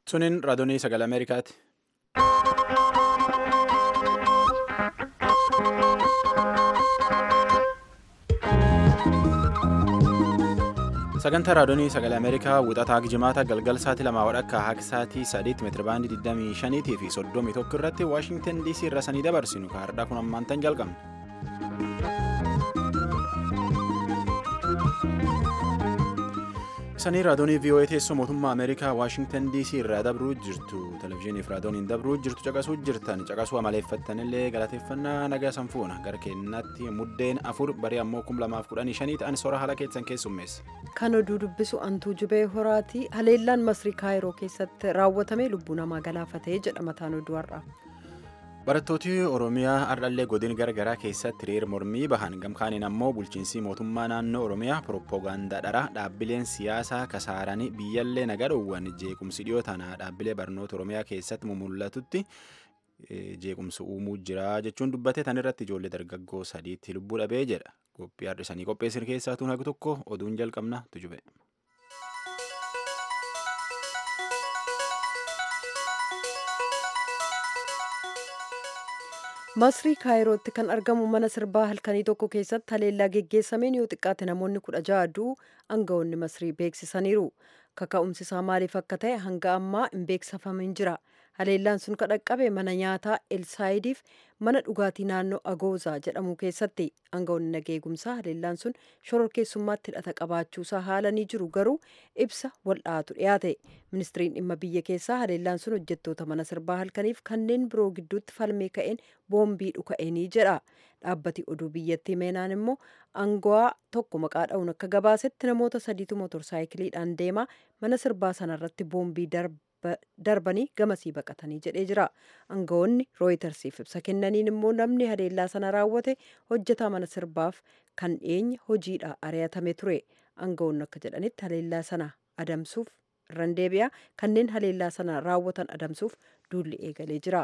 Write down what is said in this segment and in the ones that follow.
Suniin raadiyoo sagalee Ameerikaati. Sagantaa raadiyoo sagalee Ameerikaa wixataa jimaata galgal sa'aatii 2 hanga sa'aatii 3 meetirabaandii 25 fi 31 irratti Waashingtan DC irraa sanii dabarsinu kaardhaa kun ammaantan jalqabna. Sanii raadiyoo VOA teessoo mootummaa Ameerikaa Waashingtan DC irraa dabruu jirtu televezyiinii fi raadiyoon dabruu jirtu caqasuu amaleeffattanillee galateeffannaa nagaa sanfuuna gara keenyatti muddeen 4 barii ammoo 2015 ta'an soora haala keessan keessummeessa. Kan oduu dubbisu Antuu Jubee Horaati. Haleellaan Masrii Kaayiroo keessatti raawwatame lubbuu namaa galaafatee jedha mataan oduu har'a. Barattooti Oromiyaa ardhallee godin garagaraa keessatti hiriira mormii bahan gamkaaniin ammoo bulchiinsi mootummaa naannoo Oromiyaa pirooppaagaandaadhaan dhaabbileen siyaasaa kasaaranii biyyallee nagadoowwan jeequmsi dhiyoo tanaa dhaabbilee barnoota Oromiyaa keessatti mul'atutti jeequmsi uumuu jira jechuun dubbate tan irratti ijoollee dargaggoo 3 lubbuu dhabee jedha. Qophii har'isanii qopheessin keessaa tuun hagu tokko oduun jalqabna tujube. Masrii Kaayirootti kan argamu mana sirbaa halkanii tokko keessatti haleellaa geggeessameen yoo xiqqaate namoonni 16 du'uu aangawoonni Masrii beeksisaniiru. Kaka'umsi isaa maaliif akka ta'e hanga ammaa hin beeksifamin jira. Haleellaan sun kan dhaqqabe mana nyaataa Elsaayidiif mana dhugaatii naannoo Agoozaa jedhamu keessatti. Aangawoonni nageegumsaa haleellaan sun shororkeessummaatti hidhata qabaachuusaa haalanii jiru garuu ibsa waldhaatu dhiyaate. Ministiriin dhimma biyya keessaa haleellaan sun hojjettoota mana sirbaa halkaniif kanneen biroo gidduutti falmee ka'een boombii dhuka'eenii jedha. Dhaabbati oduu biyyattii meenaan immoo aangawaa tokko maqaa dha'uun akka gabaasetti namoota 3tu motorsaayikiliidhaan deemaa mana sirbaa sanarratti boombii darbanii gamasii baqatanii jedhee jira. Aangawoonni rooyitersiif ibsa kennaniin immoo namni haleellaa sana raawwate hojjetaa mana sirbaaf kan dhiyeenya hojiidha ari'atame ture. Aangawoonni akka jedhanitti haleellaa sana adamsuuf irraan deebi'aa kanneen haleellaa sana raawwatan adamsuuf duulli eegalee jira.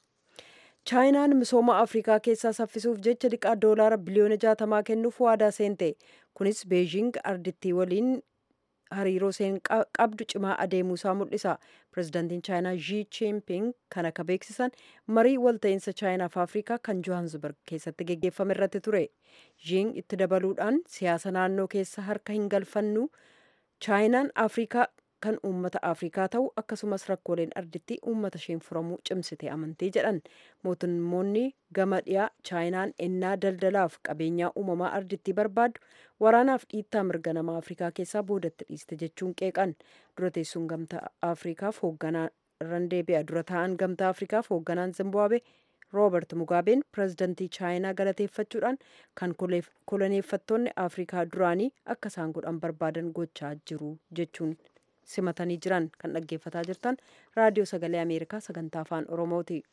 Chaayinaan misooma Afrikaa keessaa saffisuuf jecha liqaa doolaara biliyoona 60 kennuuf waadaa seente. Kunis Beejiing ardittii waliin hariiroo isheen qabdu cimaa adeemuusaa mul'isa. Pireezidaantiin Chaayinaa Xi Jinping kan akka beeksisan marii walta'iinsa Chaayinaa fi Afrikaa kan Johannesburg keessatti geggeeffame irratti ture. Xiin itti dabaluudhaan siyaasa naannoo keessa harka hin galfannu Chaayinaan Afrikaa kan uummata Afrikaa ta'u akkasumas rakkooleen ardittii uummata isheen furamuu cimsite amantii jedhan. Mootummoonni gama dhiyaa Chaayinaan ennaa daldalaaf qabeenyaa uumamaa ardittii barbaaddu waraanaaf dhiittaa mirga namaa Afrikaa keessaa boodatti dhiiste jechuun qeeqan. Dura teessuun gamtaa Afrikaaf hoogganaa irraan deebi'a. Dura taa'an gamtaa Afrikaaf hoogganaan Zimbaabuwee Roobert Mugaabeen pireezidantii Chaayinaa galateeffachuudhaan kan koloneeffattoonni Afrikaa duraanii akka isaan godhan barbaadan gochaa jiru jechuun simatanii jiran. Kan dhaggeeffataa jirtan raadiyoo sagalee Ameerikaa sagantaa afaan Oromooti.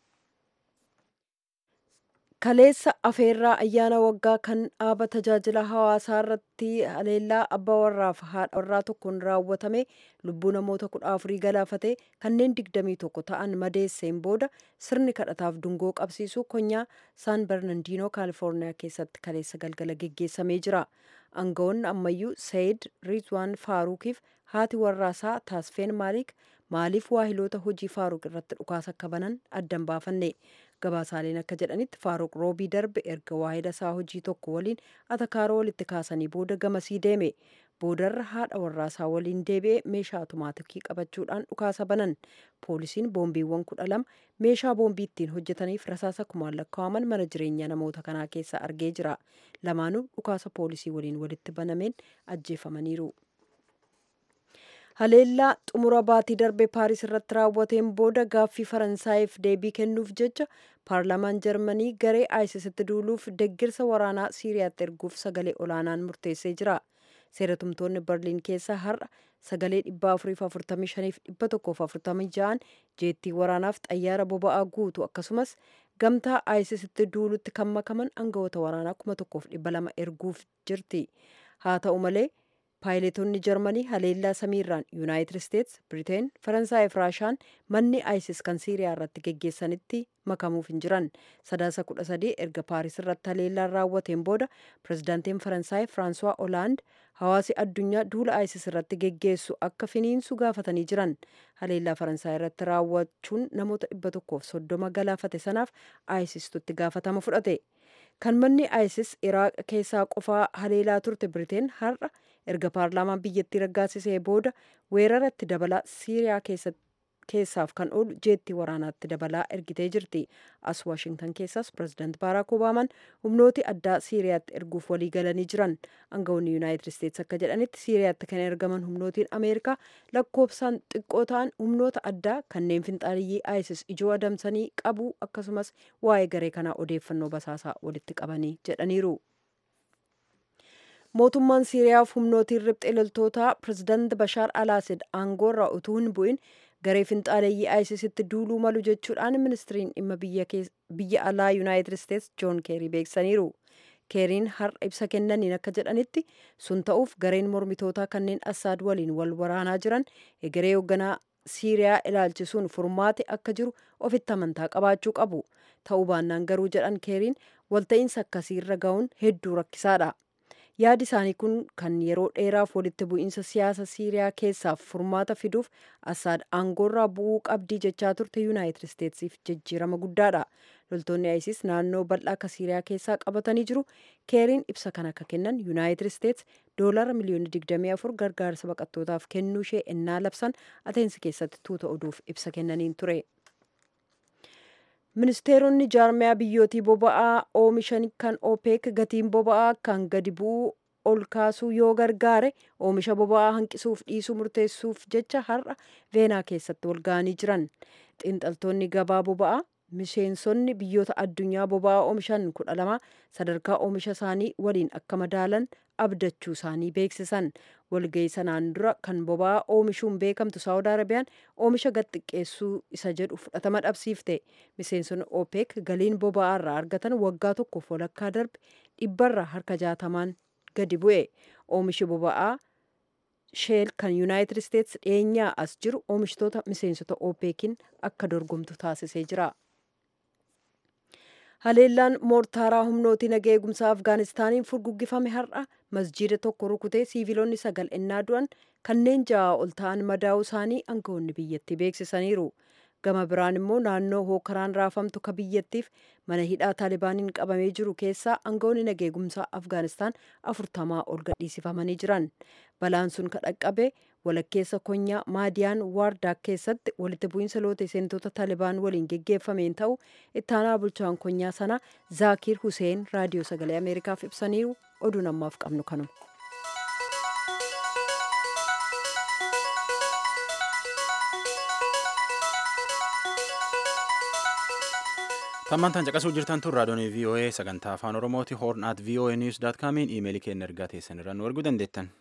Kaleessa afeerraa ayyaana waggaa kan dhaaba tajaajila hawaasaa irratti haleellaa abbaa warraaf haadha warraa tokkoon raawwatame lubbuu namoota 14 galaafate kanneen 21 ta'an madeesseen booda sirni kadhataaf dungoo qabsiisuu konyaa Saan Bernardino Kaalifoorniyaa keessatti kaleessa galgala geggeessamee jira. Aangawoonni ammayyuu Sayid Rizwaan Faaruqiif haati warraasaa Taasfeen maaliif waahiloota hojii Faaruq irratti dhukaasa akka banan addan baafanne. Gabaasaaleen akka jedhanitti Faaruq roobii darbe erga waahila isaa hojii tokko waliin atakaaroo walitti kaasanii booda gamasii deeme. Boodarra haadha warraasaa waliin deebi'ee meeshaa automaatikii qabachuudhaan dhukaasa banan. Poolisiin boombiiwwan 12 meeshaa boombii ittiin hojjetaniif rasaasa 1,000 lakkaa'aman mana jireenyaa namoota kanaa keessa argee jira. Lamaanuu dhukaasa poolisii waliin walitti banameen ajjeefamaniiru. Haleellaa xumura baatii darbe Paaris irratti raawwateen booda gaaffii Faransaayiif deebii kennuuf jecha paarlaamaan Jarmanii garee ISISitti duuluuf deeggarsa waraanaa Siiriyaatti erguuf sagalee olaanaan murteessee jira. Seeratumtoonni Berliin keessaa har'a sagalee 445,146 jeettii waraanaaf xayyaara boba'aa guutu akkasumas gamtaa ISISitti duulutti kan makaman aangawoota waraanaa 1,200 erguuf jirti. Haa ta'u malee Paayiletoonni Jarmanii haleellaa samiirraan Yuunaayitid Isteets, Biriteen, Faransaay fi Raashaan manni ISIS kan Siiriyaa irratti geggeessanitti makamuuf hin jiran. Sadaasa 13 erga Paaris irratti haleellaan raawwateen booda pirezidaantiin Faransaay Firaansuwaa Olaand hawaasi addunyaa duula ISIS irratti geggeessu akka finiinsu gaafatanii jiran. Haleellaa Faransaay irratti raawwachuun namoota 130 galaafate sanaaf ISIStu itti gaafatama fudhate. Kan manni ISIS Iraaq keessaa qofaa haleelaa turte Biriteen har'a erga paarlaamaan biyyattii raggaasisee booda weeraratti dabalaa Siiriyaa keessaaf kan oolu jeettii waraanaatti dabalaa ergitee jirti. As Waashingtan keessaas pirezidaant Baaraak Obaamaan humnooti addaa Siiriyaatti erguuf walii galanii jiran. Aangawoonni Yuunaayitid Isteets akka jedhanitti Siiriyaatti kan ergaman humnootiin Ameerikaa lakkoofsaan xiqqoo ta'an humnoota addaa kanneen finxaaliyyii ISIS ijoo adamsanii qabu akkasumas waa'ee garee kanaa odeeffannoo basaasaa walitti qabanii jedhaniiru. Mootummaan Siiriyaaf humnootiin riphxee loltootaa pirezidaant Bashaar al-Assad aangoorraa utuu hin bu'in garee finxaaleeyyii ISISitti duuluu malu jechuudhaan ministiriin dhimma biyya alaa Yuunaayitid Isteets Joon Keerii beeksisaniiru. Keeriin har'a ibsa kennaniin akka jedhanitti sun ta'uuf gareen mormitootaa kanneen Assaad waliin wal waraanaa jiran egeree hoogganaa Siiriyaa ilaalchisuun furmaate akka jiru ofitti amantaa qabaachuu qabu. Ta'uu baannaan garuu jedhan Keeriin walta'iinsa akkasiirra ga'uun hedduu rakkisaadha. Yaadi isaanii kun kan yeroo dheeraaf walitti bu'iinsa siyaasa Siiriyaa keessaaf furmaata fiduuf Assaad aangoorraa bu'uu qabdii jechaa turte Yuunaayitid Isteetsiif jijjiirama guddaadha. Loltoonni ISIS naannoo bal'aa akka Siiriyaa keessaa qabatanii jiru. Keeriin ibsa kana akka kennan Yuunaayitid Isteets doolaara miliyoona 24 gargaarsa baqattootaaf kennuu ishee ennaa labsan Ateensi keessatti tuuta oduuf ibsa kennaniin ture. Ministeeronni jaarmiyaa biyyootii boba'aa oomishan kan OPEC gatiin boba'aa kan gadi bu'uu ol kaasuu yoo gargaare oomisha boba'aa hanqisuuf dhiisuu murteessuuf jecha har'a Veenaa keessatti wal ga'anii jiran. Xiinxaltoonni gabaa boba'aa miseensonni biyyoota addunyaa boba'aa oomishan 12 sadarkaa oomisha isaanii waliin akka madaalan abdachuu isaanii beeksisan. Walga'ii sanaan dura kan boba'aa oomishuun beekamtu Saawud Arabiyaan oomisha gad xiqqeessuu isa jedhu fudhatama dhabsiifte. Miseensonni OPEC galiin boba'aa irraa argatan waggaa tokkoof walakkaa darbe dhibbarra harka 60 gadi bu'e. Oomishi boba'aa Sheel kan Yuunaayitid Isteets dhiyeenyaa as jiru oomishtoota miseensota OPECin akka dorgomtu taasisee jira. Haleellaan moortaaraa humnooti nagaa eegumsaa Afgaanistaaniin furguggifame har'a masjiida tokko rukutee siiviloonni 9 ennaa du'an kanneen 6 ol ta'an madaa'uu isaanii aangawoonni biyyattii beeksisaniiru. Gama biraan immoo naannoo hookaraan raafamtu ka biyyattiif mana hidhaa Taalibaaniin qabamee jiru keessaa aangawoonni nagaa eegumsaa Afgaanistaan 40 ol gadhiisifamanii jiran. Balaan sun ka dhaqqabe walakkeessa konyaa Maadiyaan Waardaa keessatti walitti bu'iinsa lootee seentota Taalibaan waliin geggeeffameen ta'u ittaanaa bulchaan konyaa sana Zaakiir Huseen raadiyoo sagalee Ameerikaaf ibsaniiru. Oduun ammaaf qabnu kanuma. Tammantaan caqasuu jirtan tun raadiyoon VOA sagantaa afaan Oromooti horn@voanews.comiin iimeelii keenya ergaa teessan irraa nu erguu dandeettan.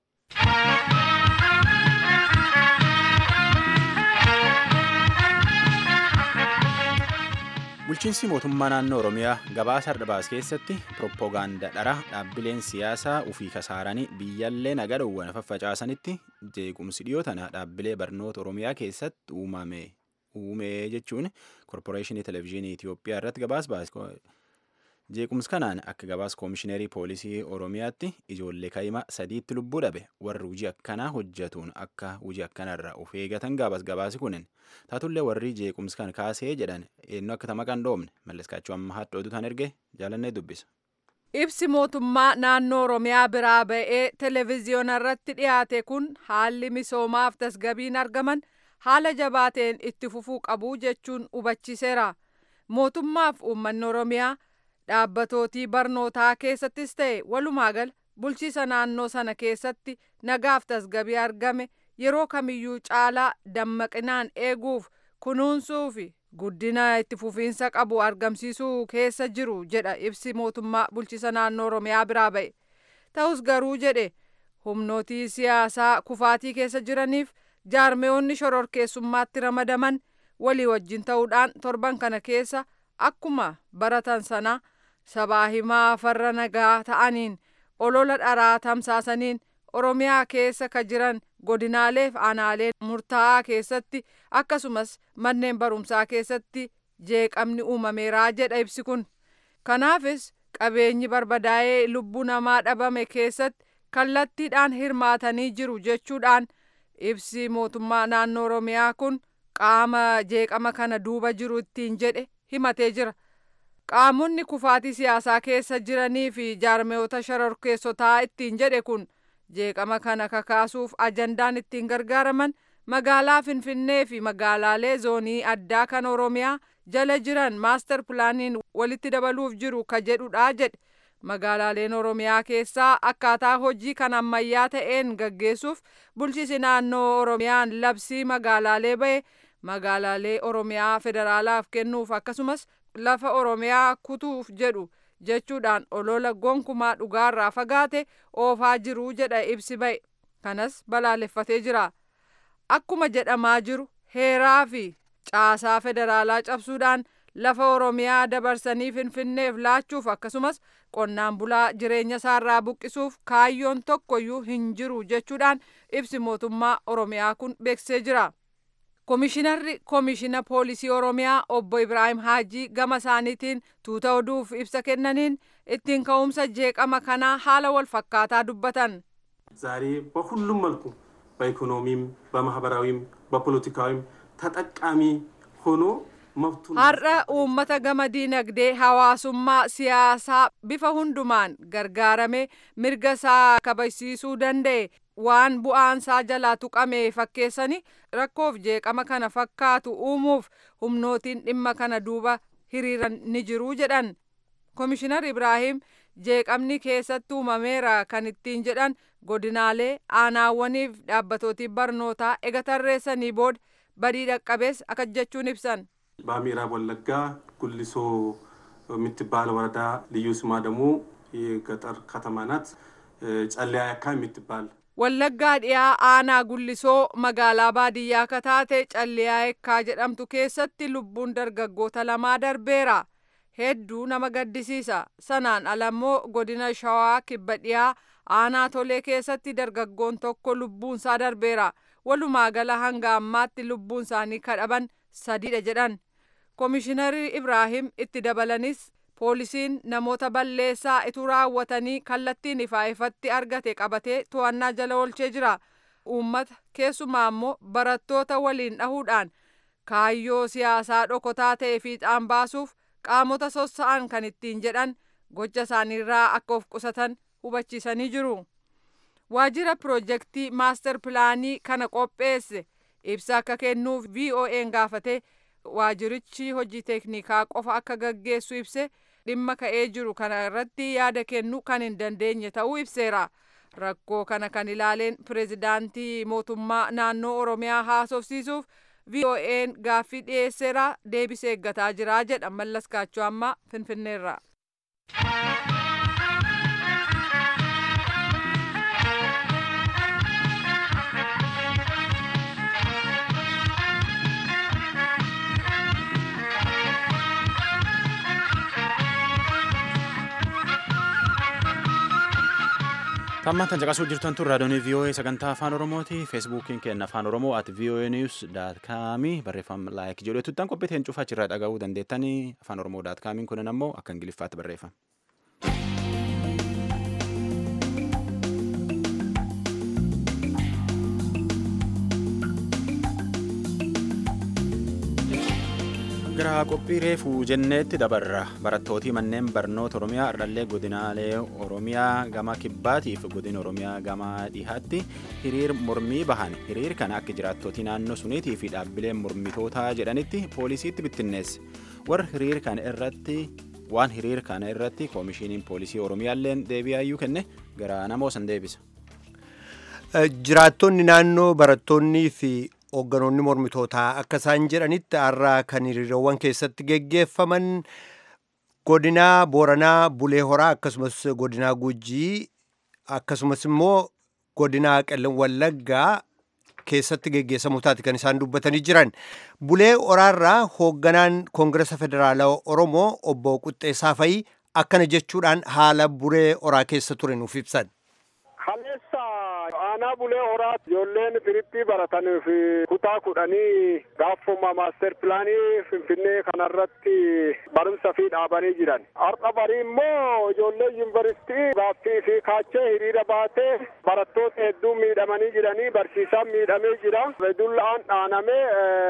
Bulchiinsi mootummaa naannoo Oromiyaa gabaasa Ardabaas keessatti pirooppogaandaa dharaa dhaabbileen siyaasaa ufii kasaaranii biyyallee nagaa dhowwan faffacaasanitti jeequmsi dhiyoo tana dhaabbilee barnoota Oromiyaa keessatti uumee jechuun korporeeshinii televezyiinii Itoophiyaa irratti gabaas baase. Jeequmsi kanaan akka gabaas koomishineerii poolisii Oromiyaatti ijoollee kaa'imaa 3tti lubbuu dhabe warri hojii akkanaa hojjetuun akka hojii akkanarraa of eegatan gabaasi kunin taatullee warri jeequmsi kan kaasee jedhan eenyu akka tamaqan dhoomne malleskaachuu amma haadha oduutaan erge jaalannee dubbisa. Ibsi mootummaa naannoo Oromiyaa biraa ba'ee televezyiyoona irratti dhiyaate kun haalli misoomaaf tasgabbiin argaman haala jabaateen itti fufuu qabu jechuun hubachiiseera. Mootummaaf uummanni Oromiyaa dhaabbatooti barnootaa keessattis ta'e walumaagal bulchiisa naannoo sana keessatti nagaaf tasgabbii argame yeroo kamiyyuu caalaa dammaqinaan eeguuf kunuunsuu fi guddina itti fufiinsa qabu argamsiisuu keessa jiru jedha ibsi mootummaa bulchiisa naannoo Oromiyaa biraa ba'e. Ta'us garuu jedhe humnootii siyaasaa kufaatii keessa jiraniif jaarmeewonni shororkeessummaatti ramadaman walii wajjin ta'uudhaan torban kana keessa akkuma baratan sana sabaa himaa farra nagaa ta'aniin olola dharaa tamsaasaniin Oromiyaa keessa ka jiran godinaalee fi aanaalee murtaa'aa keessatti akkasumas manneen barumsaa keessatti jeeqamni uumameeraa jedha ibsi kun. Kanaafis qabeenyi barbadaa'ee lubbuu namaa dhabame keessatti kallattiidhaan hirmaatanii jiru jechuudhaan ibsi mootummaa naannoo Oromiyaa kun qaama jeeqama kana duuba jiru ittiin jedhe himatee jira. Qaamonni kufaatii siyaasaa keessa jiranii fi jaarmiyoota shororkeessotaa ittiin jedhe kun jeeqama kana kakaasuuf ajandaan ittiin gargaaraman magaalaa Finfinnee fi magaalaalee zoonii addaa kan Oromiyaa jala jiran maaster pilaaniin walitti dabaluuf jiru ka jedhudha jedhe. Magaalaaleen Oromiyaa keessaa akkaataa hojii kan ammayyaa ta'een gaggeessuuf bulchiinsi naannoo Oromiyaan labsii magaalaalee ba'e magaalaalee Oromiyaa federaalaaf kennuuf akkasumas lafa Oromiyaa kutuuf jedhu jechuudhaan olola gonkumaa dhugaarraa fagaate oofaa jiru jedha ibsi ba'e. Kanas balaaleffatee jira. Akkuma jedhamaa jiru heeraa fi caasaa federaalaa cabsuudhaan lafa Oromiyaa dabarsanii Finfinneef laachuuf akkasumas qonnaan bulaa jireenya isaarraa buqqisuuf kaayyoon tokkoyyuu hin jiru jechuudhaan ibsi mootummaa Oromiyaa kun beeksisee jira. Komishinarri Komishina Poolisii Oromiyaa obbo Ibraahim Haajii gama isaaniitiin tuuta oduuf ibsa kennaniin ittiin ka'umsa jeeqama kanaa haala wal fakkaataa dubbatan. ዛሬ በሁሉም መልኩ በኢኮኖሚም በማህበራዊም በፖለቲካዊም ተጠቃሚ ሆኖ har'a uummata gama diinagdee hawaasummaa siyaasaa bifa hundumaan gargaarame mirga isaa kabachiisuu danda'e waan bu'aan isaa jalaa tuqame fakkeessanii rakkoof jeeqama kana fakkaatu uumuuf humnootiin dhimma kana duuba hiriiran ni jiru jedhan. Komishinar Ibraahim jeeqamni keessatti uumameera kan ittiin jedhan godinaalee aanaawwaniif dhaabbatooti barnootaa ega tarreessanii booda badii dhaqqabees akka jechuun ibsan. በምዕራብ ወለጋ ጉሊሶ የምትባል ወረዳ ልዩ ስሟ ደግሞ የገጠር ከተማ ናት። ጨለያ ያካ የምትባል Wallaggaa dhiyaa aanaa gullisoo magaalaa baadiyyaa kataate calliyaa ekkaa jedhamtu keessatti lubbuun dargaggoota lamaa darbeera. Hedduu nama gaddisiisa. Sanaan alammoo godina Shawaa kibba dhiyaa aanaa tolee keessatti dargaggoon tokko lubbuunsaa darbeera. Walumaa gala hanga ammaatti lubbuun isaanii kadhaban 3 jedhan. Komishinarri Ibraahim itti dabalanis poolisiin namoota balleessaa ituu raawwatanii kallattiin ifatti argate qabatee to'annaa jala oolchee jira. Uummata keessumaa immoo barattoota waliin dhahuudhaan kaayyoo siyaasaa dhokotaa ta'e fiixaan baasuuf qaamota sossa'an kan ittiin jedhan gocha isaaniirraa akka of qusatan hubachiisanii jiru. Waajjira piroojeektii maaster pilaanii kana qopheesse ibsa akka kennuuf VOA'n gaafate waajjirichi hojii teeknikaa qofa akka gaggeessu ibse dhimma ka'ee jiru kana irratti yaada kennuu kan hin dandeenye ta'uu ibseera. Rakkoo kana kan ilaaleen pireezidaantii mootummaa naannoo Oromiyaa haasofsiisuuf VOA'n gaaffii dhiyeesseera deebii eeggataa jira jedha Mallas Kaachoo amma Finfinneerra. Tammaan caqasuu jirtan tun raadiyoon VOA sagantaa afaan Oromooti. Feesbuukiin keenya afaan Oromoo @voanews.com barreeffama laayik jedhuutti qophiiteen cufaa achirraa dhaga'uu dandeettanii afaan Oromoo.com kunin ammoo akka Ingiliffaatti barreeffama. Gara qophii reefuu jenneetti dabarra barattootii manneen barnoota Oromiyaa irrallee godinaalee Oromiyaa gama kibbaatiif godina Oromiyaa gama dhihaatti hiriir mormii bahan. Hiriir kana akka jiraattootii naannoo suniitii fi dhaabbileen mormitootaa jedhanitti poolisiitti bittinneesse. Warra hiriir kana irratti koomishiniin poolisii Oromiyaalleen deebi'aayyuu kenne gara namoo san deebisa. Jiraattonni naannoo barattoonnii fi Hoogganoonni mormitootaa akka isaan jedhanitti har'a kan hiriirawwan keessatti geggeeffaman godinaa Booranaa Bulee Horaa akkasumas godinaa Gujii akkasumas immoo godinaa Qellem Wallaggaa keessatti geggeessamuu taati kan isaan dubbatanii jiran. Bulee Horaarraa hoogganaan Koongiresa Federaalaa Oromoo obbo Quxxeessaa Fayii akkana jechuudhaan haala Bulee Horaa keessa ture nuuf ibsan. Kaleessa aanaa Bulee Horaa ijoolleen firippii baratanii fi kutaa 10 gaafuma maaster pilaanii Finfinnee kanarratti barumsa fi dhaabanii jiran. Har'a barii immoo ijoolleen yuunivarsiitii gaaffii fi kaachee hiriira baatee barattoota hedduu miidhamanii jiranii, barsiisaan miidhamee jira. Dullaan dhaanamee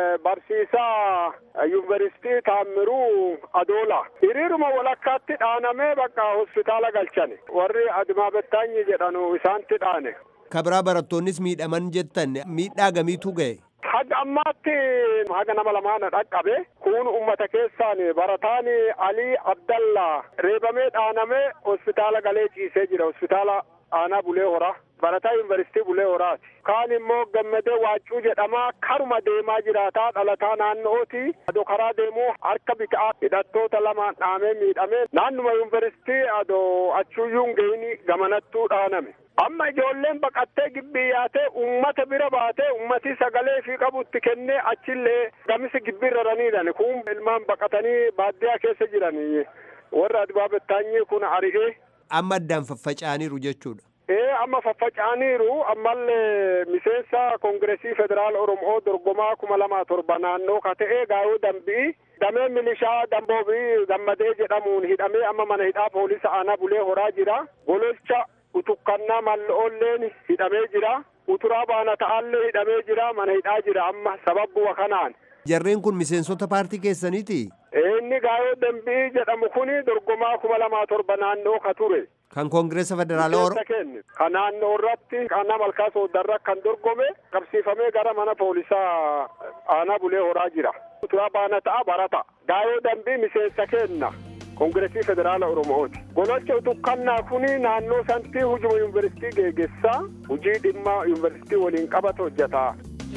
barsiisaa yuunivarsiitii Taammiruu Adoola hiriiruma walakkaatti dhaanamee bakka hospitaala galchani. Warri Adimaa Bettaanyi jedhanu isaanitti dhaane. Kabraa barattoonnis miidhaman jettan miidhaa gamiitu ga'e? Haga ammaatti haga nama lamaana dhaqqabe. Kun ummata keessaan barataan Alii Abdallaa reebamee dhaanamee hospitaala galee ciisee jira. Hospitaala aanaa Bulee Horaa. Barataa yuunivarsiitii Bulee Horaati. Kaan immoo Gammadee Waaccuu jedhama. Karuma deemaa jiraataa dhalataa naannooti. Adoo karaa deemuu harka bitaa hidhattoota lamaan dhaamee miidhamee naannuma yuunivarsiitii adoo achuuyyuun gahini gamanattuu dhaaname. Amma ijoolleen baqattee gibbii yaatee ummata bira baatee ummati sagalee fi qabutti kennee achillee gamisi gibbii raraniidhaan kun ilmaan baqatanii baadiyyaa keessa jiranii warra Adimaa Bettaanyii kun ari'ee. Amma addaan faffaca'aniiru jechuudha. Amma faffaca'aniiru ammallee miseensa Koongireesii Federaal Oromoo dorgomaa 2007 naannoo ka ta'e Gaayoo Dambii damee milishaa Damboobii Gammadee jedhamuun hidhamee amma mana hidhaa poolisa aanaa Bulee Horaa jira. Gololcha utukkannaa malloolleen hidhamee jira. Uturaa baana ta'allee hidhamee jira. Mana hidhaa jira amma sababbuma kanaan. Jarreen kun miseensota paartii keessaniiti? Inni Gaayoo Dambii jedhamu kuni dorgomaa 2007 naannoo ka ture. Kan Koongireesa Federaalaa Oromoo kan naannoo irratti aanaa Malkaa Sooddarra kan dorgome qabsiifamee gara mana poolisaa aanaa Bulee Horaa jira. Uturaa baana ta'a barata. Gaayoo Dambii miseensa kenna. Koongireesii Federaala Oromooti. Gololcha utukkannaa kuni naannoo sanatti hujuma yuunivarsiitii geggeessaa hujii dhimma yuunivarsiitii waliin qabatu hojjeta.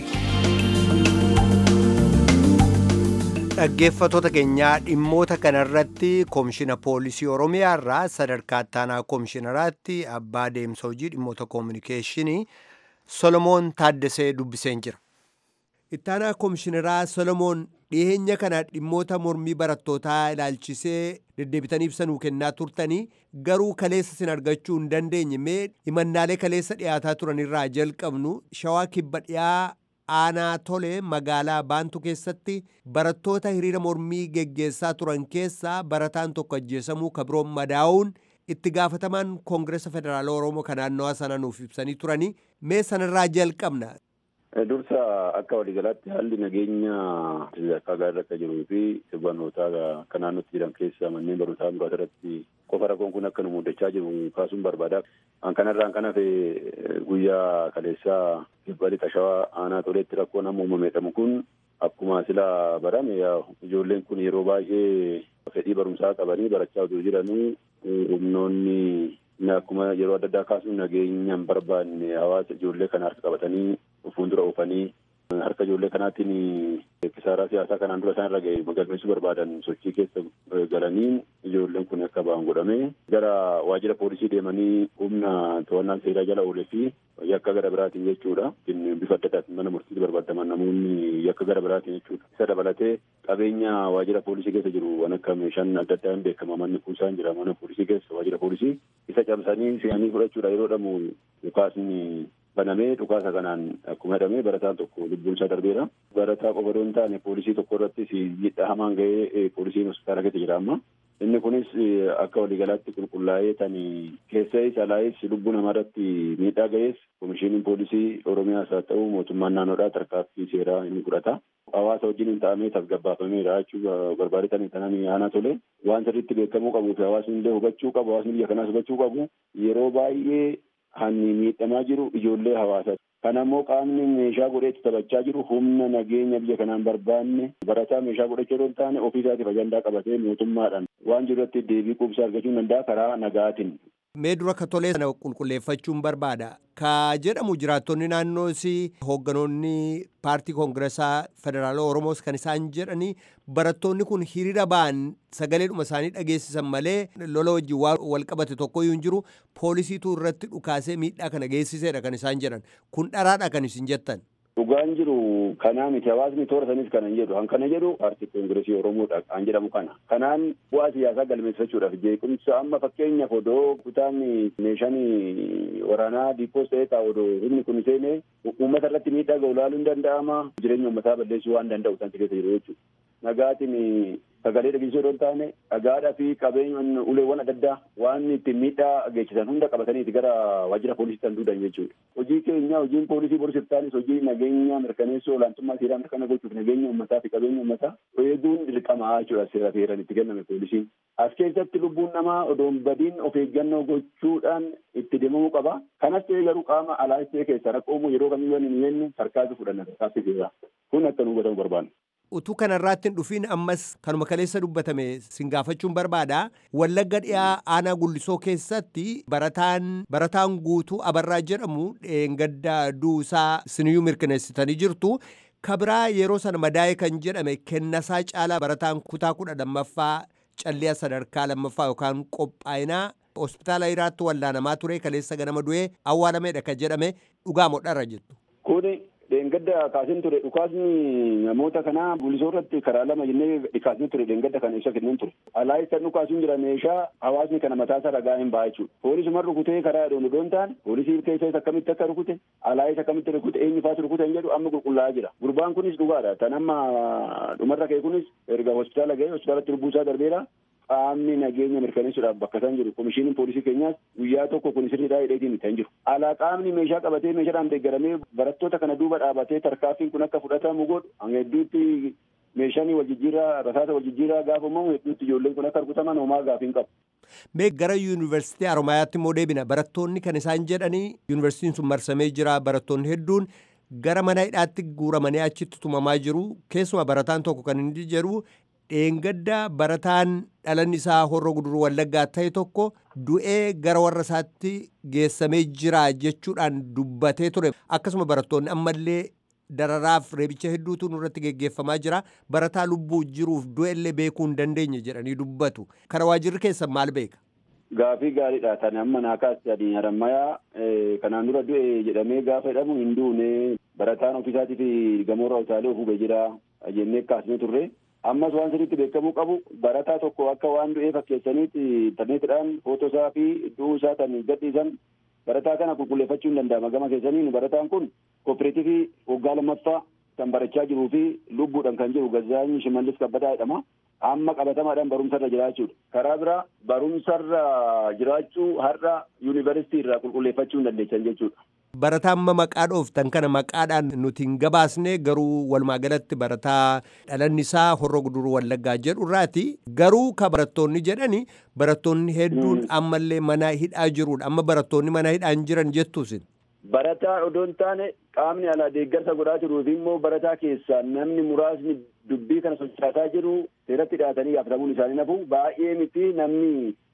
Dhaggeeffattoota keenyaa dhimmoota kanarratti koomishina poolisii Oromiyaa irraa sadarkaa ittaanaa koomishinaraatti abbaa deemsa hojii dhimmoota koominikeeshinii Solomoon Taaddasee dubbiseen jira. Ittaanaa koomishinaraa Solomoon dhiyeenya kana dhimmoota mormii barattootaa ilaalchisee deddeebitanii ibsanuu kennaa turtanii garuu kaleessa sin argachuu hin dandeenye mee himannaalee kaleessa dhiyaataa turanirraa jalqabnu Shawaa Kibba dhiyaa aanaa Tolee magaalaa Baantu keessatti barattoota hiriira mormii geggeessaa turan keessaa barataan tokko ajjeesamuu kabroon madaa'uun itti gaafatamaan Koongireesa Federaalaa Oromoo kan naannawaa sana nuuf ibsanii turanii mee sanarraa jalqabna. Dursa akka waliigalaatti haalli nageenya sadarkaa gaarii akka jiruu fi barnoota akka naannootti jiran keessa manneen barnootaa muraasa irratti qofa rakkoon kun akka nu mudachaa jiru kaasuun barbaada. Kanarraan kan hafe guyyaa kaleessaa Kibba Lixa Shawaa aanaa Toleetti rakkoon amma uumameedhamu kun akkuma sila barame ijoolleen kun yeroo baay'ee fedhii barumsaa qabanii barachaa osoo jiranuu humnoonni akkuma yeroo adda addaa kaasuun nageenyaan barbaanne hawaasa ijoollee kana harka qabatanii fuuldura oofanii harka ijoollee kanaatiin kisaaraa siyaasaa kanaan dura isaan irra ga'e galmeessuu barbaadan sochii keessa galanii ijoolleen kun akka ba'an godhame gara waajjira poolisii deemanii humna to'annaan seeraa jala oolee fi yakka gara biraatiin jechuudha. Bifa adda addaatiin mana murtiitti barbaadaman namoonni yakka gara biraatiin jechuudha. Isa dabalatee qabeenya waajjira poolisii keessa jiru waan akka meeshaan adda addaa hin beekama manni kuusaan jira mana poolisii keessa waajjira poolisii isa cabsanii seenanii fudhachuudha yeroo dhamu dhukaasni banamee dhukaasa kanaan akkuma jedhamee barataan tokko lubbuun isaa darbeera. Barataa qofa osoo hin taane poolisii tokko irrattis miidhaa hamaan ga'ee poolisiin hospitaala keessa jira amma. Inni kunis akka waliigalaatti qulqullaa'ee tan keessa isa laayis lubbuu namaarratti miidhaa ga'ees koomishiniin poolisii Oromiyaas haa ta'u mootummaan naannoodhaa tarkaaffii seeraa inni fudhata. Hawaasa wajjin hin taa'amee tasgabbaafameera jechuun barbaadatanii tananii aanaa Tolee waan sirriitti beekamuu qabuu fi hawaasni illee hubachuu qabu hawaasni biyya kanaas hubachuu qabu yeroo baay'ee hanni miidhamaa jiru ijoollee hawaasaati. Kana immoo qaamni meeshaa godheetti taphachaa jiru humna nageenya biyya kanaan barbaanne barataa meeshaa godhachuu yoo taane ofii isaatiif ajandaa qabatee mootummaadhaan waan jirurratti deebii quubsaa argachuu danda'a karaa nagaatiin. Mee dura ka Tolee sana qulqulleeffachuun barbaada. Ka jedhamu jiraattonni naannoosii hoogganoonni paartii Koongireesaa Federaalaa Oromoos kan isaan jedhanii barattoonni kun hiriira ba'an sagaleedhuma isaanii dhageessisan malee lola wajjin wal qabate tokkoyyuu hin jiru poolisiitu irratti dhukaasee miidhaa kana geessiseedha kan isaan jedhan kun dharaadha kan isin jettan. dhugaan jiru kanaa miti hawaasni toora sanis kanan jedhu kana jedhu paartii koongireesii Oromoodha kan jedhamu kana kanaan bu'aa siyaasaa galmeessachuudhaaf jeequmsa amma fakkeenyaaf odoo kutaan meeshaan waraanaa diippoos ta'ee ta'a odoo humni kun seenee uummata irratti miidhaa ga'u ilaaluun danda'ama jireenya uummataa balleessuu waan danda'u isaan keessa jiru jechuudha. Nagaatiin sagalee dhageessisuu odoo hin taane dhagaadhaa fi qabeenya uleewwan adda addaa waan ittiin miidhaa geessisan hunda qabataniiti gara waajjira poolisii kan duudan jechuudha. Hojii keenya hojiin poolisii borusiif taanis hojii nageenya mirkaneessuu olaantummaa seeraa mirkana gochuuf nageenya uummataa fi qabeenya uummataa eeguun dirqama jechuudha seera seeraan itti kenname poolisiin. As keessatti lubbuun namaa odoo badiin of eeggannoo gochuudhaan itti deemamuu qaba. Kanas ta'ee garuu qaama alaa ta'e keessa rakkoomu yeroo kamiyyuu hin jennu tarkaanfii fudhanna tarkaanfii seeraa. Kun akka nu godhamu barbaanna. Utuu kanarraatti hin dhufiin ammas kanuma kaleessa dubbatame sin gaafachuun barbaada. Wallagga dhiyaa aanaa Gullisoo keessatti barataan guutuu Abarraa jedhamu dheengaddaa duusaa siniyyuu mirkaneessitanii jirtu. Kabiraa yeroo sana madaa'e kan jedhame Kennasaa Caalaa barataan kutaa 12ffaa calliyaa sadarkaa 2ffaa yookaan qophaa'inaa hospitaala Hiraatti wallaanamaa ture kaleessa ganama du'ee awwaalameedha kan jedhame dhugaa modharra jettu. Dheengadda kaasin ture dhukaasni namoota kanaa Gullisoo irratti karaa lama jennee dhikaasni ture dheengadda kana ibsa kennuun ture. Alaa isa dhukaasuun jira meeshaa hawaasni kana mataasaa ragaa hin ba'a jechuudha. Poolisuma rukutee karaa odoon ta'an poolisii keessa akkamitti akka rukute alaa isa akkamitti rukute eenyufaatu rukute hin jedhu amma qulqullaa'aa jira. Gurbaan kunis dhugaadha. Tan amma dhumarra ka'e kunis erga hospitaala ga'e hospitaalatti lubbuusaa darbeera. Qaamni nageenya mirkaneessuudhaaf bakka isaan jiru komishiiniin poolisii keenyaas guyyaa tokko kun sirriidhaa hidheetiin itti hin jiru. Alaa qaamni meeshaa qabatee meeshaadhaan deeggaramee barattoota kana duuba dhaabatee tarkaanfiin kun akka fudhatamu godhu hanga hedduutti meeshaan rasaasa wal jijjiiraa gaafa uumamu hedduutti ijoolleen kun akka rukutaman homaa gaafiin qabu. Mee gara yuunivarsiitii Haromaayaatti immoo deebina barattoonni kan isaan jedhanii yuunivarsiitiin sun marsamee jira barattoonni hedduun gara mana hidhaatti guuramanii achitti tumamaa jiru keessumaa barataan tokko kan inni jedhu dheengadda barataan dhalanni isaa Horroo Guduruu Wallaggaa ta'e tokko du'ee gara warra isaatti geessamee jira jechuudhaan dubbatee ture. Akkasuma barattoonni ammallee dararaaf reebicha hedduutu nurratti geggeeffamaa jira. Barataa lubbuu jiruuf du'ellee beekuu hin dandeenye jedhanii dubbatu. Kana waajjirri keessan maal beeka? Gaafii gaariidha. Tan amma naakaatti adiin harammayaa kanaan dura du'e jedhamee gaafa jedhamu hin duune barataan ofiisaatii fi gamoorraa utaalee ofuu jira jennee kaasnee turre. Ammas waan sirriitti beekamuu qabu barataa tokko akka waan du'ee fakkeessaniitti intarneetidhaan footoosaa fi du'uu isaa kan gadhiisan barataa kana qulqulleeffachuu hin danda'ama. Gama keessaniin barataan kun kooperaatiivii waggaa lammaffaa kan barachaa jiruu fi lubbuudhaan kan jiru Gazzaanyi Shimallis Kabbataa jedhama. Amma qabatamaadhaan barumsarra jiraachuudha. Karaa biraa barumsarra jiraachuu har'a yuunivarsiitii irraa qulqulleeffachuu hin dandeessan jechuudha. Barataan maqaa dhooftan kana maqaadhaan nuti hin gabaasne garuu walumaa galatti barataa dhalanni isaa Horroo Guduruu Wallaggaa jedhu irraati. Garuu ka barattoonni jedhani barattoonni hedduun ammallee mana hidhaa jiruudha. Amma barattoonni mana hidhaa hin jiran jettuusin. Barataa odoo hin taane qaamni alaa deeggarsa godhaa jiruu fi immoo barataa keessaa namni muraasni dubbii kana sochaataa jiru seeratti dhiyaatanii gaafatamuun isaanii nafu baay'ee miti namni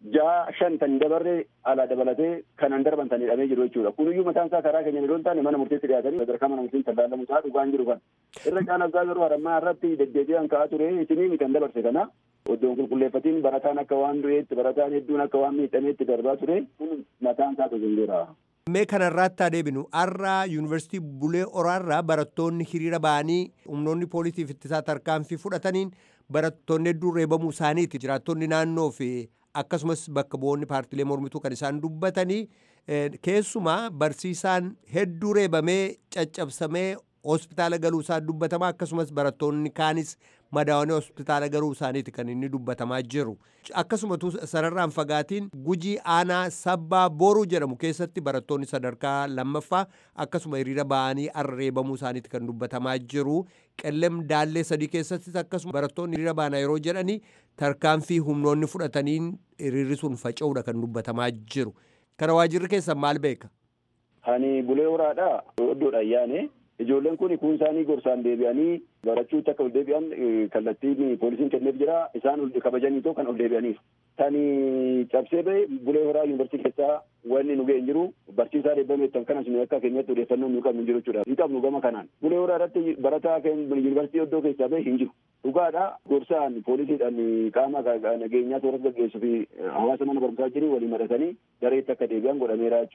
6-5 tan dabarre alaa dabalatee kanan darban tan hidhamee jiru jechuudha. Kunuyyuu mataan isaa karaa keenya odoo hin taane mana murteetti dhiyaatanii sadarkaa mana murteetti tallaalamu isaa dhugaan jiru kan. Irra caalaa garuu harammaa irratti deddeebi'an ka'aa ture isinii kan dabarse kana. Oddoon qulqulleeffatiin barataan akka waan du'eetti barataan hedduun akka waan miidhameetti darbaa ture kun mataan isaa tosongeera. Mee kanarraatti adeebinu har'a yuunivarsiitii Bulee Horaarraa barattoonni hiriira ba'anii humnoonni poolisiif ittisaa tarkaanfii fudhataniin barattoonni hedduun reebamuu isaaniiti. Jiraattonni naannoo fi akkasumas bakka bu'oonni paartiilee mormituu kan isaan dubbatanii keessumaa barsiisaan hedduu reebamee caccabsamee hospitaala galuu isaa dubbatamaa akkasumas barattoonni kaanis madaawanii hospitaala galuu isaaniiti kan inni dubbatamaa jiru. Akkasumatu sararraan fagaatiin Gujii aanaa Sabbaa Boruu jedhamu keessatti barattoonni sadarkaa lammaffaa akkasuma hiriira ba'anii reebamuu isaaniiti kan dubbatamaa jiru. Qellem Daallee 3 keessattis akkasuma barattoonni hiriira ba'anii yeroo jedhanii tarkaanfii humnoonni fudhataniin hiriirri sun faca'uudha kan dubbatamaa jiru. Kana waajjirri keessan maal beeka? Ani Bulee Horaadhaa iddoodhaan yaane. Ijoolleen kun kuun isaanii gorsaan deebi'anii barachuutti akka ol deebi'an kallattiin poolisiin kenneef jira. Isaan kabajanii kan ol deebi'aniif. Tani cabsee bahe Bulee Horaa yuunivarsiitii keessaa wanni nu ga'e hin jiru. Barsiisaa reebbameettan kanas nu akka keenyatti odeeffannoo nu qabnu hin jiru jechuudha. Hin qabnu gama kanaan. Bulee Horaa irratti barataa yuunivarsiitii iddoo keessaa bahe hin jiru. Dhugaadha gorsaan poolisiidhaan qaama nageenyaa toora gaggeessuu fi hawaasa mana barumsaa jiru waliin madhatanii dareetti akka deebi'an godhameera jechuudha.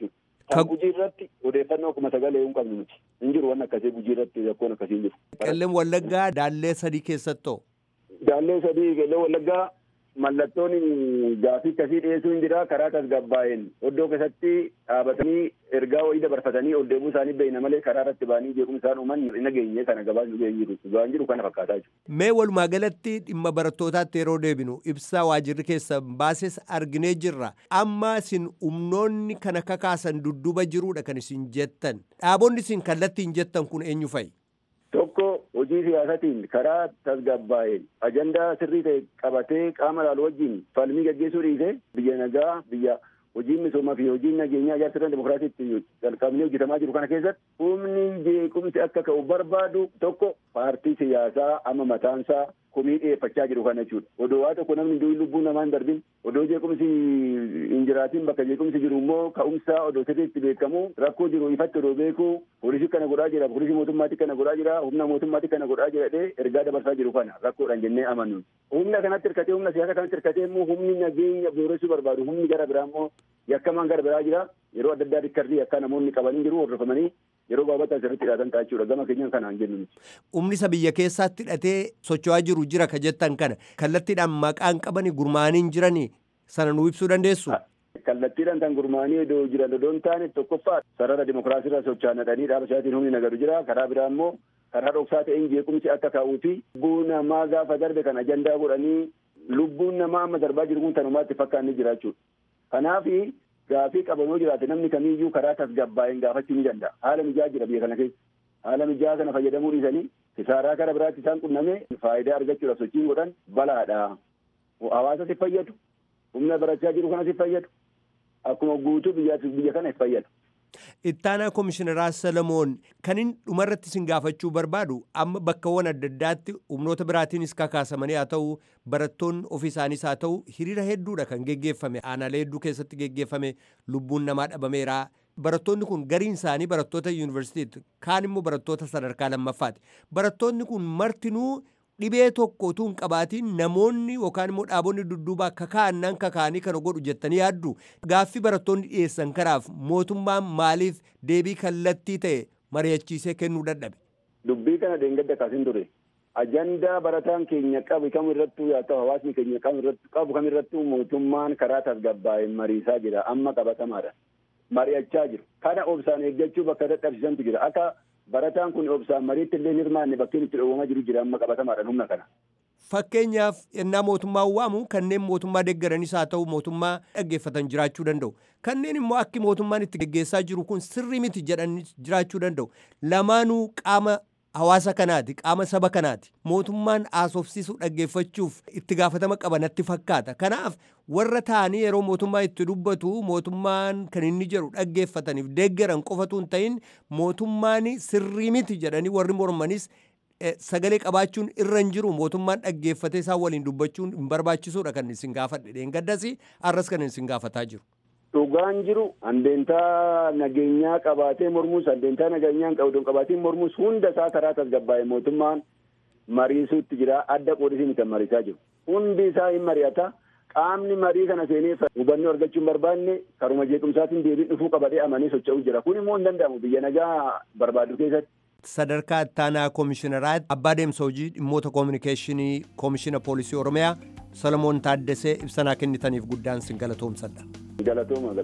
Kan Gujii irratti odeeffannoo akkuma sagalee hin qabnu nuti. Hin jiru waan akkasii Gujii irratti rakkoon akkasii hin jiru. Qellem Wallaggaa daallee 3 keessattoo? Daallee 3 Qellem Wallaggaa mallattoon gaafii akkasii dhiyeessuu hin jira. Karaa tasgabbaa'een iddoo keessatti dhaabatanii ergaa wayii dabarfatanii ol deebuu isaanii beekna malee karaa irratti ba'anii jeequmsa isaan uuman hin nageenye kana gabaasni ga'ee jiru. Ga'aan jiru kana fakkaataa jiru. Mee walumaa galatti dhimma barattootaatti yeroo deebinu ibsaa waajirri keessa baases arginee jirra. Amma isin humnoonni kana kakaasan dudduuba jiruudha kan isin jettan. Dhaabonni isin kallattii hin jettan kun eenyu fa'i? Tokko hojii siyaasatiin karaa tasgabbaa'een ajandaa sirrii ta'e qabatee qaama laalu wajjin falmii gaggeessuu dhiisee biyya nagaa biyya hojiin misoomaa fi hojiin nageenyaa ijaarsa dimokiraasiitti jalqabnee hojjetamaa jiru kana keessatti humni jeequmsi akka ka'u barbaadu tokko paartii siyaasaa amma mataansaa komii dhiyeeffachaa jiru kana jechuudha. Odoo waa tokko namni durii lubbuun namaa hin darbin odoo jeequmsi hin jiraatin bakka jeequmsi jiru immoo ka'umsaa odoo sirriitti beekamu rakkoo jiru ifatti odoo beeku poolisii kana godhaa jira poolisii mootummaatti kana godhaa jira humna mootummaatti kana godhaa jira jedhee ergaa dabarsaa jiru kana rakkoodhaan jennee amannu. Humna kanatti hirkatee humna siyaasa kanatti hirkatee immoo humni nageenya booressuu barbaadu humni gara biraa immoo yakkamaan gara biraa jira yeroo adda addaa rikkardii akka namoonni qabanii jiru hordofamanii yeroo gabaabaa asirratti hidhatan ta'achuudha gama keenyaan kanaan jennu. Humni isa biyya keessaatti hidhatee socho'aa jiru jira ka jettan kana kallattiidhaan maqaan qabanii gurmaanii jiranii sana nuu ibsuu dandeessu? Kallattiidhaan kan gurmaanii iddoo jiran odoon taane tokkoffaa sarara dimokiraasiirraa socho'anii dhaaba isaatiin humni nagadu jira karaa biraa immoo karaa dhoksaa ta'een jeequmsi akka ka'uu fi lubbuu namaa gaafa darbe kan ajandaa godhanii lubbuun namaa amma darbaa jiru kun tanumaatti fakkaanni jiraachuudha. Kanaaf gaafii qabanoo jiraate namni kamiiyyuu karaa tasgabbaa'een gaafachuu ni danda'a. Haala mijaa jira biyya kana keessa. Haala mijaa kana fayyadamuu dhiisanii kisaaraa karaa biraatti isaan qunnamee faayidaa argachuudhaaf sochiin godhan balaadha. Hawaasa si fayyadu. Humna barachaa jiru kana si fayyadu. Akkuma guutuu biyya kana si fayyadu. Ittaanaa Komishineraa Salamoon kan inni dhumarratti isin gaafachuu barbaadu amma bakkawwan adda addaatti humnoota biraatiinis kakaasamanii haa ta'u barattoonni ofii isaaniis haa ta'u hiriira hedduudha kan geggeeffame aanaalee hedduu keessatti geggeeffame lubbuun namaa dhabameera. Barattoonni kun gariin isaanii barattoota yuunivarsiitiiti kaan immoo barattoota sadarkaa lammaffaati. Barattoonni kun martinuu dhibee tokko utuu hin qabaatiin namoonni yookaan immoo dhaabonni dudduubaa kakaa'annaan kakaa'anii kana godhu jettanii yaaddu. Gaaffii barattoonni dhiyeessan kanaaf mootummaan maaliif deebii kallattii ta'e mari'achiisee kennuu dadhabe? Dubbii kana deengadda kaasin ture. Ajandaa barataan keenya qabu kamirrattuu yaa ta'u hawaasni keenya kamirrattuu mootummaan karaa tasgabbaa'een mariisaa jira amma qabatamaadha. Mari'achaa jiru. Kana obsaan eeggachuu bakka dadhabsiisantu jira. Akka barataan kun obsaan mariitti illee hirmaanne bakkeen itti dhoowwamaa jiru jira amma qabatamaadhaan humna kana. Fakkeenyaaf ennaa mootummaa waamu kanneen mootummaa deeggaranis haa ta'u mootummaa dhaggeeffatan jiraachuu danda'u. Kanneen immoo akki mootummaan itti geggeessaa jiru kun sirrii miti jedhanii jiraachuu danda'u. Lamaanuu qaama hawaasa kanaati qaama saba kanaati mootummaan haasofsiisuu dhaggeeffachuuf itti gaafatama qabanatti fakkaata. Kanaaf warra ta'anii yeroo mootummaa itti dubbatu mootummaan kan inni jedhu dhaggeeffataniif deeggaran qofatu hin ta'in mootummaan sirrii miti jedhanii warri mormanis sagalee qabaachuun irra hin jiru mootummaan dhaggeeffatee isaan waliin dubbachuun hin barbaachisuudha kan isin gaafadhe dheengaddasi arras kan isin gaafataa jiru. Dhugaan jiru handeentaa nageenyaa qabaatee mormuus handeentaa nageenyaan qabduun qabaatiin mormuus hunda isaa karaa tasgabbaa'ee mootummaan mariisuutti jira adda qoodisii miti mariisaa jiru. Hundi isaa hin mari'ata. Qaamni marii kana seenee hubannoo argachuu hin barbaanne karuma jeequmsaatiin deebiin dhufuu qabatee amanee socho'uu jira. Kun immoo hin danda'amu biyya nagaa barbaadu keessatti. Sadarkaa ittaanaa Komishineraatti abbaa deemsa hojii dhimmoota koominikeeshinii Koomishina Poolisii Oromiyaa Solomoon Taaddasee ibsanaa kennitaniif guddaan sin galatoomsadha. Galatooma.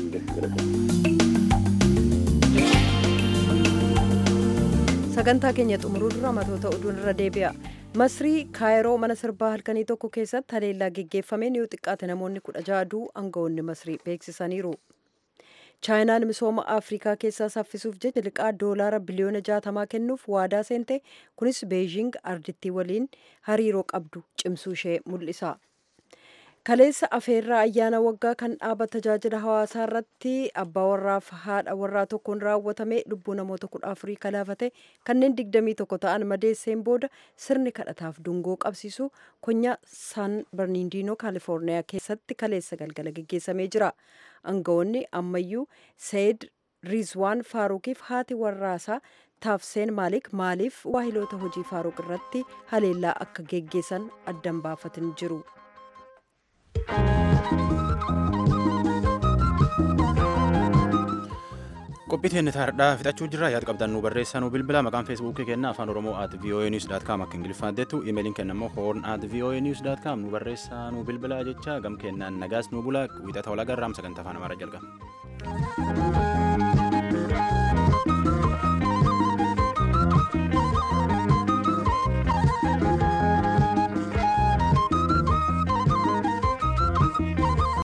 Sagantaa keenya xumuruu dura matoota oduun irra deebi'a. Masrii Kaayiroo mana sirbaa halkanii tokko keessatti haleellaa geggeeffameen yoo xiqqaate namoonni 16 du'uu aangawoonni Masrii beeksisaniiru. Chaayinaan misooma Afrikaa keessaa saffisuuf jecha liqaa doolaara biliyoona 60 kennuuf waadaa seente kunis Beejiing ardittii waliin hariiroo qabdu cimsuu ishee mul'isa. Kaleessa afeerraa ayyaana waggaa kan dhaaba tajaajila hawaasaa irratti abbaa warraaf haadha warraa tokkoon raawwatame lubbuu namoota 14 kalaafate kanneen 21 ta'an madeesseen booda sirni kadhataaf dungoo qabsiisu konyaa San Bernardino Kaalifoorniyaa keessatti kaleessa galgala geggeessamee jira. Aangawoonni ammayyuu Seed Rizwaan Faaruqiif haati warraasaa Taafseen Maalik maaliif waahiloota hojii Faaruq irratti haleellaa akka geggeessan addan baafatin jiru. qophiitiin taardhaa fixachuu jirra yaad qabdan nu barreessaa nu bilbila maqaan feesbuukii kenna afaan oromoo @voanews.com akka ingiliffaan dettu imeeliin kenna immoo horn@voanews.com nu barreessaa nu bilbila jecha gam kennaan nagaas nu bula wixata walagarraam sagantaa afaan amaaraa jalqaba.